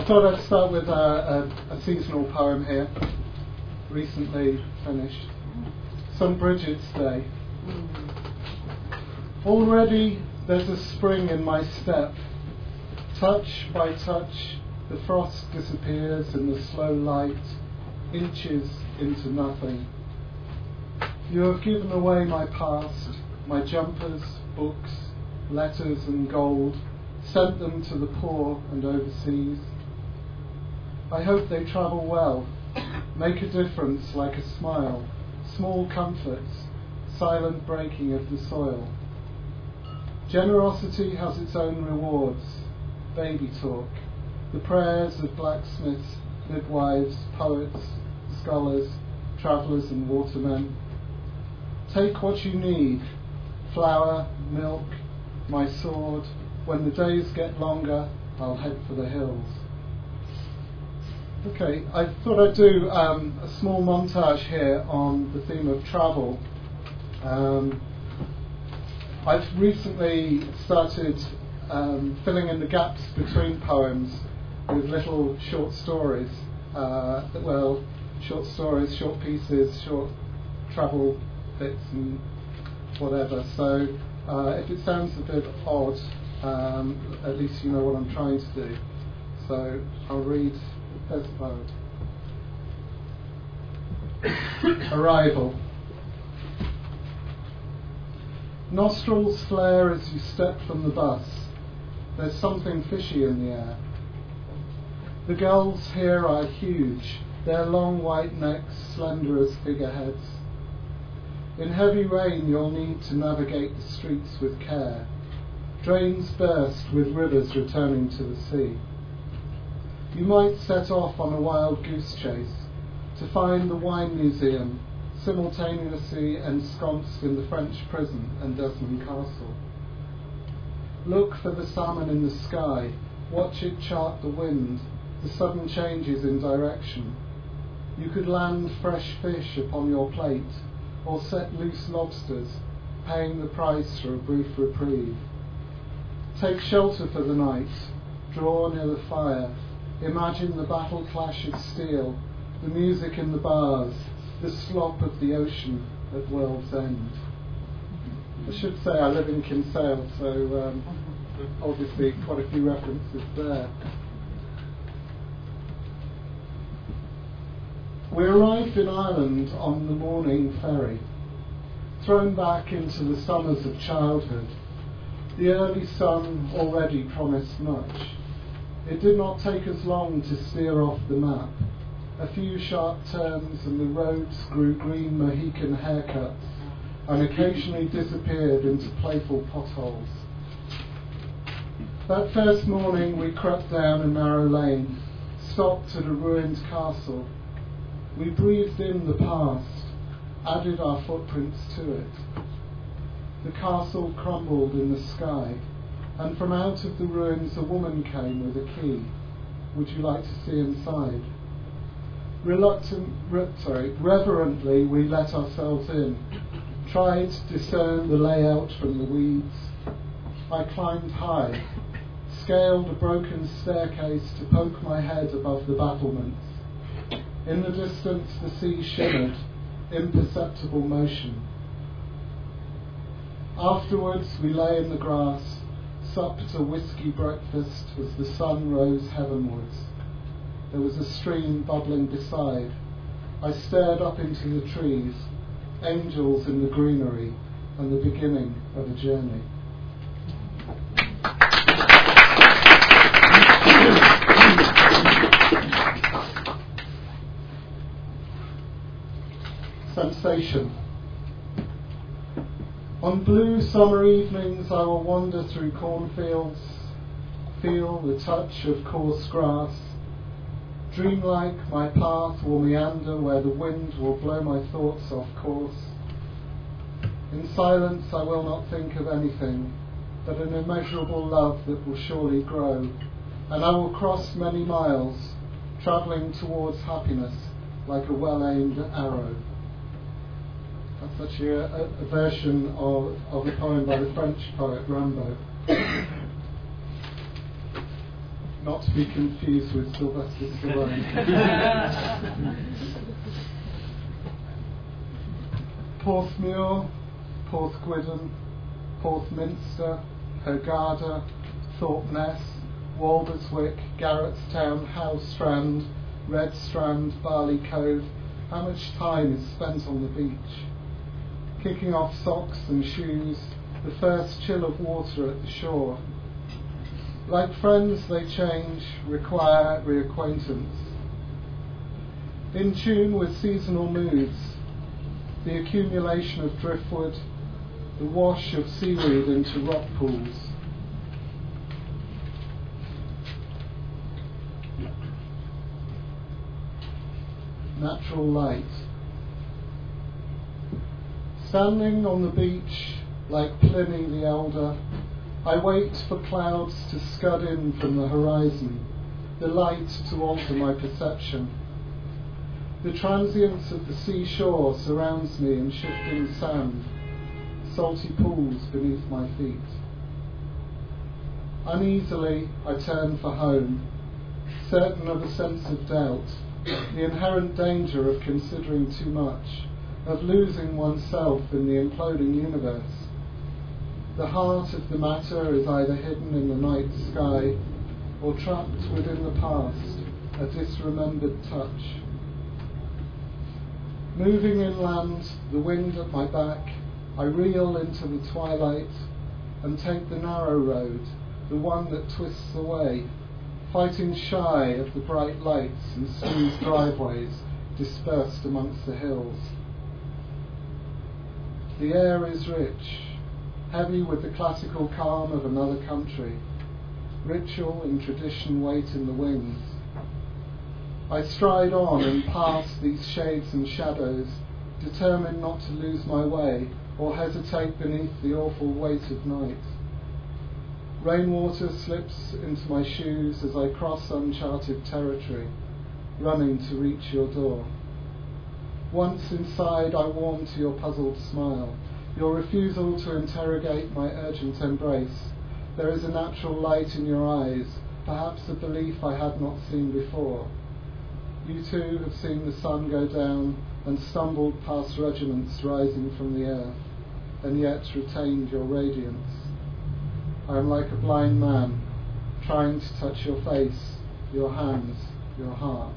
thought I'd start with a seasonal poem here, recently finished. St. Bridget's Day. Already there's a spring in my step. Touch by touch, the frost disappears in the slow light, inches into nothing. You have given away my past, my jumpers, books, letters and gold, sent them to the poor and overseas. I hope they travel well, make a difference like a smile, small comforts, silent breaking of the soil. Generosity has its own rewards, baby talk, the prayers of blacksmiths, midwives, poets, scholars, travellers and watermen. Take what you need, flour, milk, my sword. When the days get longer, I'll head for the hills. Okay, I thought I'd do a small montage here on the theme of travel. I've recently started filling in the gaps between poems with little short stories. Short stories, short pieces, short travel bits and whatever. So if it sounds a bit odd, at least you know what I'm trying to do. So I'll read this poem. Arrival. Nostrils flare as you step from the bus. There's something fishy in the air. The gulls here are huge, their long white necks slender as figureheads. In heavy rain you'll need to navigate the streets with care. Drains burst with rivers returning to the sea. You might set off on a wild goose chase to find the wine museum simultaneously ensconced in the French prison and Desmond Castle. Look for the salmon in the sky, watch it chart the wind, the sudden changes in direction. You could land fresh fish upon your plate, or set loose lobsters, paying the price for a brief reprieve. Take shelter for the night, draw near the fire, imagine the battle clash of steel, the music in the bars, the slop of the ocean at world's end. I should say I live in Kinsale, so obviously quite a few references there. We arrived in Ireland on the morning ferry, thrown back into the summers of childhood. The early sun already promised much. It did not take us long to steer off the map. A few sharp turns and the roads grew green Mohican haircuts and occasionally disappeared into playful potholes. That first morning we crept down a narrow lane, stopped at a ruined castle. We breathed in the past, added our footprints to it. The castle crumbled in the sky, and from out of the ruins a woman came with a key. Would you like to see inside? Reverently we let ourselves in, tried to discern the layout from the weeds. I climbed high, scaled a broken staircase to poke my head above the battlements. In the distance the sea shimmered, imperceptible motion. Afterwards we lay in the grass, supped a whiskey breakfast as the sun rose heavenwards. There was a stream bubbling beside. I stared up into the trees, angels in the greenery, and the beginning of a journey. Sensation. On blue summer evenings I will wander through cornfields, feel the touch of coarse grass. Dreamlike my path will meander where the wind will blow my thoughts off course. In silence I will not think of anything but an immeasurable love that will surely grow, and I will cross many miles, travelling towards happiness like a well-aimed arrow. That's actually a version of a poem by the French poet Rimbaud. not to be confused with Sylvester Stallone. Porthmuir, Porthgwydden, Porthminster, Hurghada, Thorpeness, Walberswick, Garrettstown, Howe Strand, Red Strand, Barley Cove. How much time is spent on the beach? Kicking off socks and shoes, the first chill of water at the shore. Like friends, they change, require reacquaintance. In tune with seasonal moods, the accumulation of driftwood, the wash of seaweed into rock pools. Natural light. Standing on the beach like Pliny the Elder, I wait for clouds to scud in from the horizon, the light to alter my perception. The transience of the seashore surrounds me in shifting sand, salty pools beneath my feet. Uneasily, I turn for home, certain of a sense of doubt, the inherent danger of considering too much, of losing oneself in the imploding universe. The heart of the matter is either hidden in the night sky or trapped within the past, a disremembered touch. Moving inland, the wind at my back, I reel into the twilight and take the narrow road, the one that twists away, fighting shy of the bright lights and smooth driveways dispersed amongst the hills. The air is rich, heavy with the classical calm of another country. Ritual and tradition wait in the wings. I stride on and past these shades and shadows, determined not to lose my way or hesitate beneath the awful weight of night. Rainwater slips into my shoes as I cross uncharted territory, running to reach your door. Once inside, I warm to your puzzled smile, your refusal to interrogate my urgent embrace. There is a natural light in your eyes, perhaps a belief I had not seen before. You too have seen the sun go down and stumbled past regiments rising from the earth, and yet retained your radiance. I am like a blind man, trying to touch your face, your hands, your heart.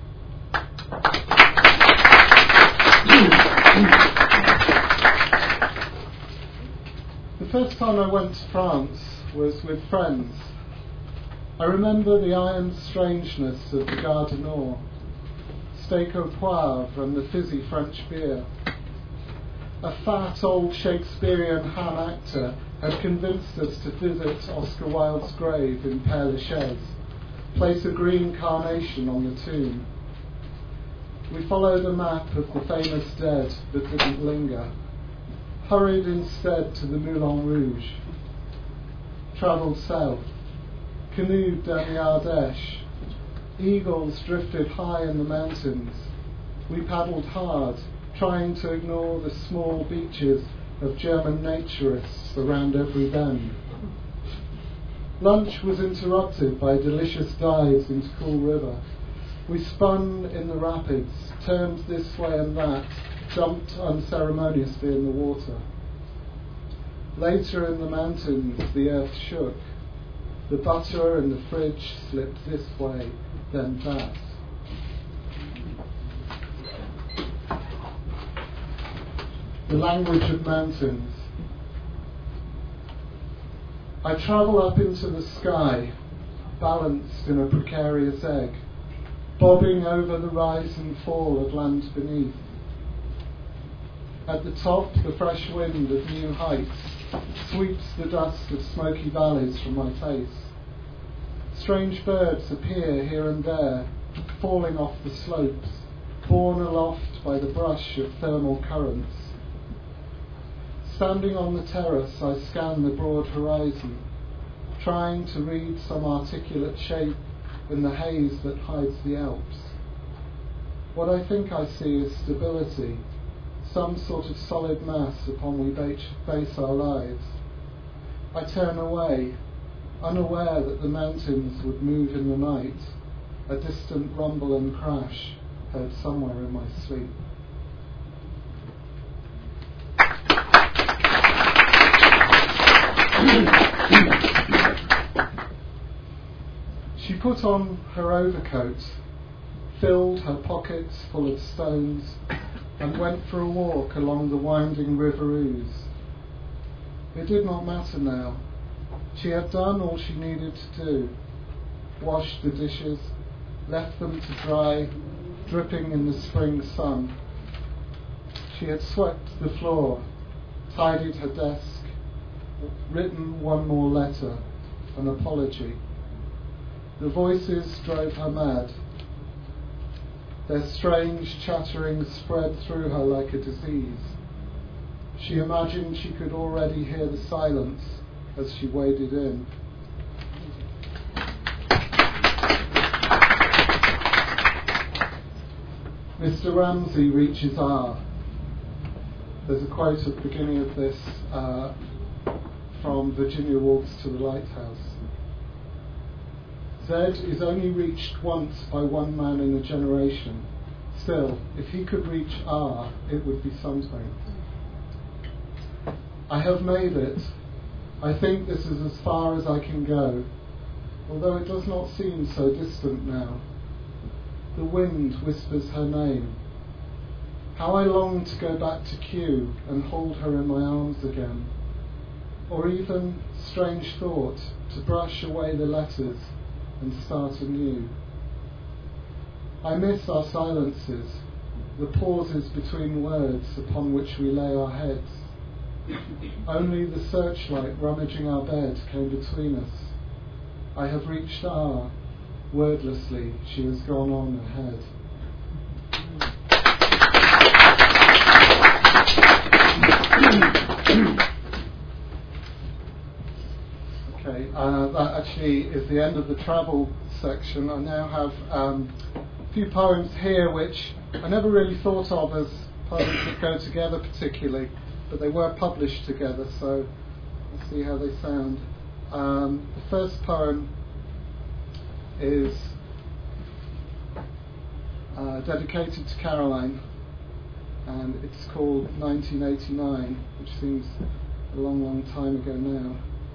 The first time I went to France was with friends. I remember the iron strangeness of the Gare du Nord, steak au poivre and the fizzy French beer. A fat old Shakespearean ham actor had convinced us to visit Oscar Wilde's grave in Père Lachaise, place a green carnation on the tomb. We followed a map of the famous dead but didn't linger, hurried instead to the Moulin Rouge, travelled south, canoed down the Ardèche. Eagles drifted high in the mountains. We paddled hard, trying to ignore the small beaches of German naturists around every bend. Lunch was interrupted by delicious dives into Cool River. We spun in the rapids, turned this way and that, jumped unceremoniously in the water. Later in the mountains, the earth shook. The butter in the fridge slipped this way, then that. The language of mountains. I travel up into the sky, balanced in a precarious egg, bobbing over the rise and fall of land beneath. At the top, the fresh wind of new heights sweeps the dust of smoky valleys from my face. Strange birds appear here and there, falling off the slopes, borne aloft by the brush of thermal currents. Standing on the terrace, I scan the broad horizon, trying to read some articulate shape in the haze that hides the Alps. What I think I see is stability, some sort of solid mass upon which we base our lives. I turn away, unaware that the mountains would move in the night, a distant rumble and crash heard somewhere in my sleep. She put on her overcoat, filled her pockets full of stones, and went for a walk along the winding River Ouse. It did not matter now. She had done all she needed to do, washed the dishes, left them to dry, dripping in the spring sun. She had swept the floor, tidied her desk, written one more letter, an apology. The voices drove her mad. Their strange chattering spread through her like a disease. She imagined she could already hear the silence as she waded in. Mr. Ramsay reaches R. There's a quote at the beginning of this from Virginia Walks to the Lighthouse. Z is only reached once by one man in a generation. Still, if he could reach R, it would be something. I have made it. I think this is as far as I can go, although it does not seem so distant now. The wind whispers her name. How I long to go back to Kew and hold her in my arms again. Or even, strange thought, to brush away the letters and start anew. I miss our silences, the pauses between words upon which we lay our heads. Only the searchlight rummaging our bed came between us. I have reached R. Wordlessly, she has gone on ahead. Okay, that actually is the end of the travel section. I now have a few poems here which I never really thought of as poems that go together particularly, but they were published together, so let's see how they sound. The first poem is dedicated to Caroline, and it's called 1989, which seems a long, long time ago now.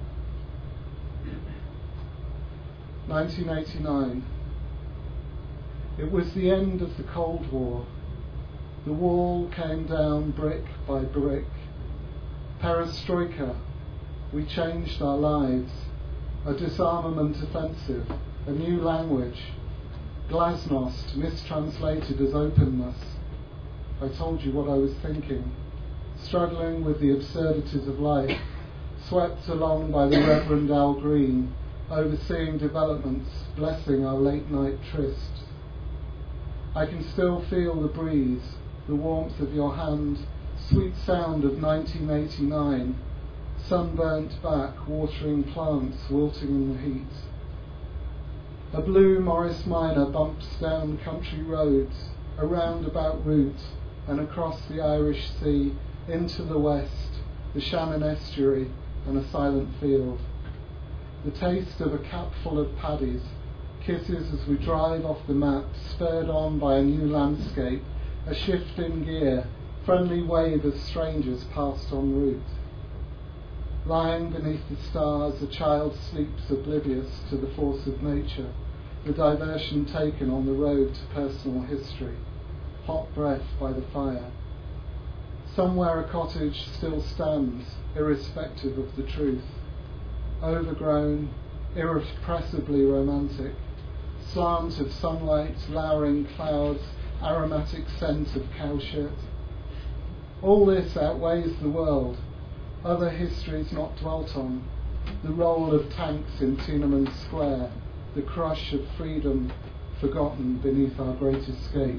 1989. It was the end of the Cold War. The wall came down brick by brick. Perestroika. We changed our lives. A disarmament offensive. A new language. Glasnost, mistranslated as openness. I told you what I was thinking. Struggling with the absurdities of life. Swept along by the Reverend Al Green, overseeing developments, blessing our late night trysts. I can still feel the breeze, the warmth of your hand, sweet sound of 1989, sunburnt back, watering plants wilting in the heat. A blue Morris Minor bumps down country roads, a roundabout route, and across the Irish Sea, into the west, the Shannon estuary, and a silent field. The taste of a capful of paddies, kisses as we drive off the map, spurred on by a new landscape, a shift in gear, friendly wave of strangers passed en route. Lying beneath the stars, a child sleeps oblivious to the force of nature, the diversion taken on the road to personal history, hot breath by the fire. Somewhere a cottage still stands, irrespective of the truth, overgrown, irrepressibly romantic, slant of sunlight, lowering clouds, aromatic scent of cowshed. All this outweighs the world, other histories not dwelt on, the roll of tanks in Tiananmen Square, the crush of freedom forgotten beneath our great escape.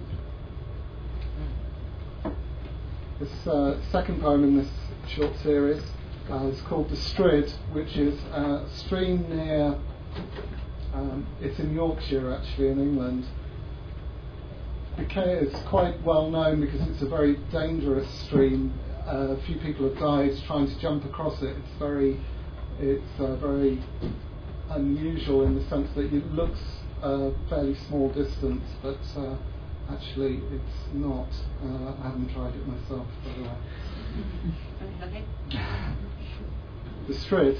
This second poem in this short series is called The Strid, which is a stream near, it's in Yorkshire actually, in England. It's quite well known because it's a very dangerous stream. A few people have died trying to jump across it. It's very unusual in the sense that it looks a fairly small distance, but actually it's not. I haven't tried it myself, by the way. Okay. The Strid.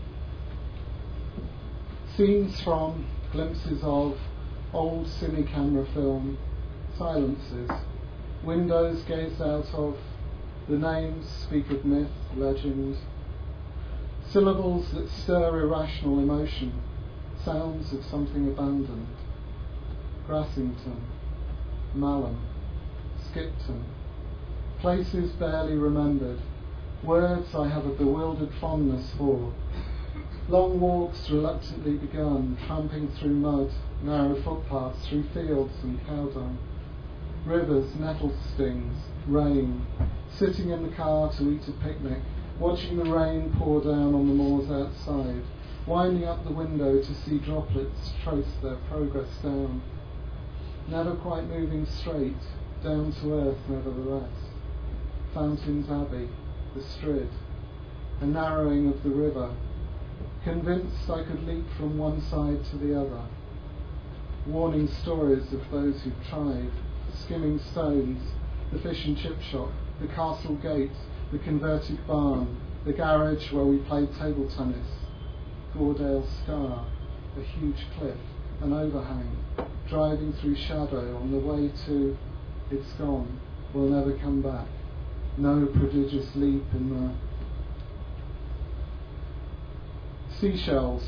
Scenes from, glimpses of, old cine-camera film, silences, windows gazed out of, the names speak of myth, legend, syllables that stir irrational emotion, sounds of something abandoned. Grassington, Malham, Skipton, places barely remembered, words I have a bewildered fondness for. Long walks reluctantly begun, tramping through mud, narrow footpaths through fields and cow dung. Rivers, nettle stings, rain, sitting in the car to eat a picnic, watching the rain pour down on the moors outside, winding up the window to see droplets trace their progress down. Never quite moving straight, down to earth nevertheless. Fountains Abbey, the Strid, a narrowing of the river, convinced I could leap from one side to the other. Warning stories of those who've tried, skimming stones, the fish and chip shop, the castle gate, the converted barn, the garage where we played table tennis, Goredale Scar, a huge cliff, an overhang, driving through shadow on the way to it's gone, will never come back. No prodigious leap in the seashells.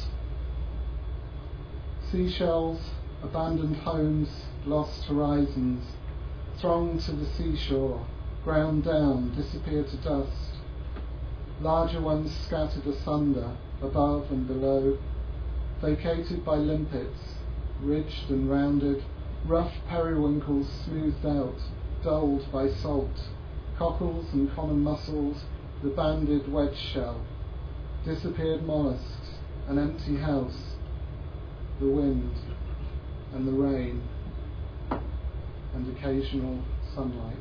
Seashells, abandoned homes, lost horizons, thronged to the seashore, ground down, disappear to dust. Larger ones scattered asunder, above and below, vacated by limpets, ridged and rounded, rough periwinkles smoothed out, dulled by salt, cockles and common mussels, the banded wedge shell, disappeared mollusks, an empty house, the wind and the rain, and occasional sunlight.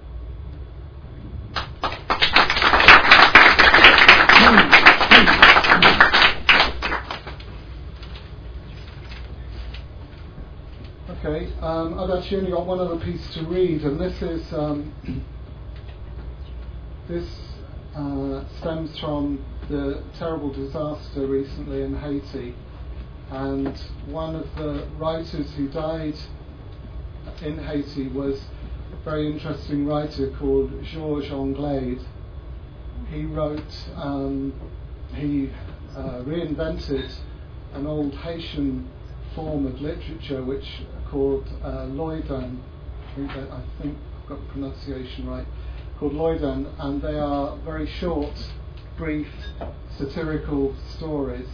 Okay, I've actually only got one other piece to read, and this is stems from the terrible disaster recently in Haiti, and one of the writers who died in Haiti was a very interesting writer called Georges Anglade. He wrote, he reinvented an old Haitian form of literature which called Loidan. I think I've got the pronunciation right. Called Loidan, and they are very short, brief, satirical stories,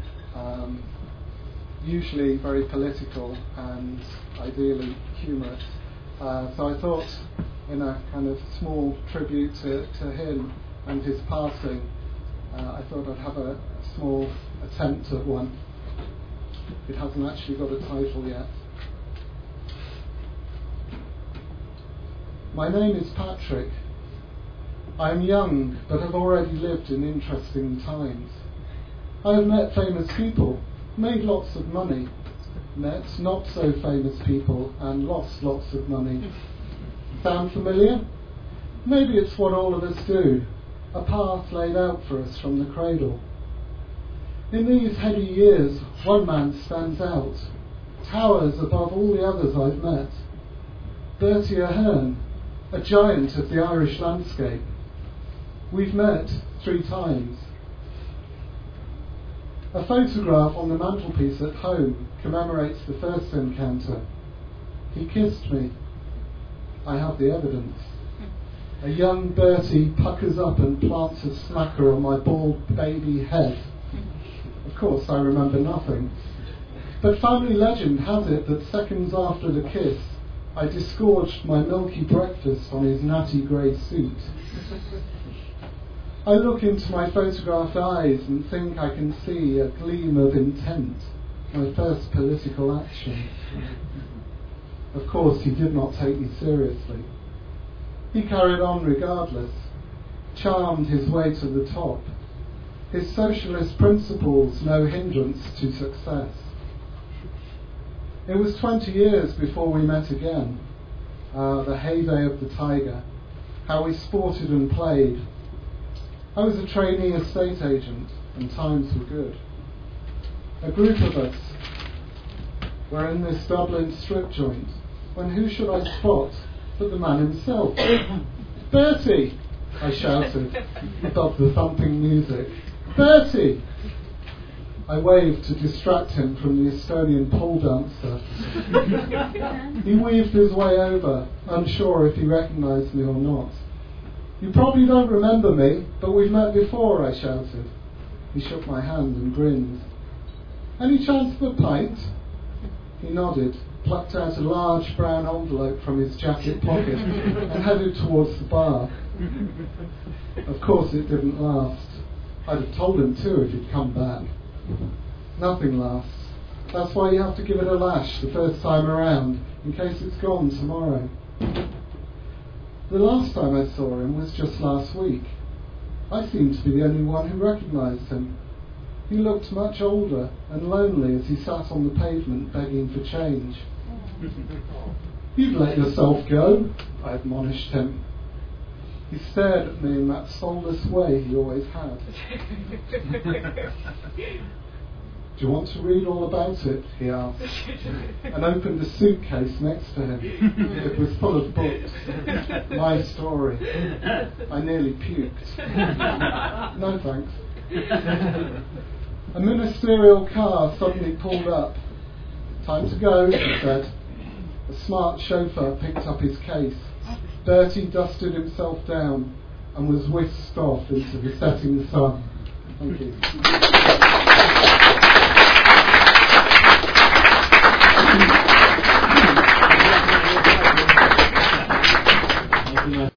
usually very political and ideally humorous. So I thought, in a kind of small tribute to him and his passing, I thought I'd have a small attempt at one. It hasn't actually got a title yet. My name is Patrick. I am young, but have already lived in interesting times. I have met famous people, made lots of money, met not so famous people, and lost lots of money. Sound familiar? Maybe it's what all of us do, a path laid out for us from the cradle. In these heady years, one man stands out, towers above all the others I've met. Bertie Ahern, a giant of the Irish landscape. We've met 3 times. A photograph on the mantelpiece at home commemorates the first encounter. He kissed me. I have the evidence. A young Bertie puckers up and plants a smacker on my bald baby head. Of course, I remember nothing. But family legend has it that seconds after the kiss, I disgorged my milky breakfast on his natty grey suit. I look into my photographed eyes and think I can see a gleam of intent, my first political action. Of course, he did not take me seriously. He carried on regardless, charmed his way to the top. his socialist principles no hindrance to success. It was 20 years before we met again, the heyday of the Tiger, how we sported and played. I was a trainee estate agent, and times were good. A group of us were in this Dublin strip joint, when who should I spot but the man himself? "Bertie!" I shouted above the thumping music. "Bertie!" I waved to distract him from the Estonian pole dancer. He weaved his way over, unsure if he recognised me or not. "You probably don't remember me, but we've met before," I shouted. He shook my hand and grinned. "Any chance of a pint?" He nodded, plucked out a large brown envelope from his jacket pocket and headed towards the bar. Of course it didn't last. I'd have told him too if he'd come back. Nothing lasts. That's why you have to give it a lash the first time around, in case it's gone tomorrow. The last time I saw him was just last week. I seemed to be the only one who recognised him. He looked much older and lonely as he sat on the pavement begging for change. "You'd let yourself go," I admonished him. He stared at me in that soulless way he always had. "Do you want to read all about it?" he asked, and opened a suitcase next to him. It was full of books. My story. I nearly puked. "No thanks." A ministerial car suddenly pulled up. "Time to go," he said. A smart chauffeur picked up his case. Bertie dusted himself down and was whisked off into the setting sun. Thank you.